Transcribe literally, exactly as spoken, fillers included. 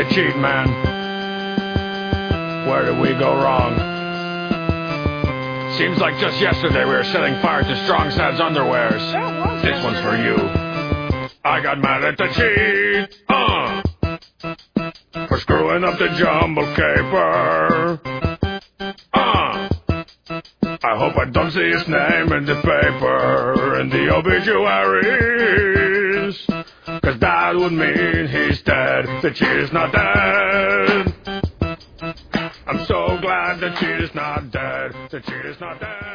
the cheat, man. Where did we go wrong? Seems like just yesterday we were setting fire to Strong Sad's underwears. This one's for you. I got mad at the cheat, uh, for screwing up the jumble caper. Uh, I hope I don't see his name in the paper, in the obituaries, cause that would mean he's dead. The cheat is not dead. I'm so glad the cheat is not dead. The cheat is not dead.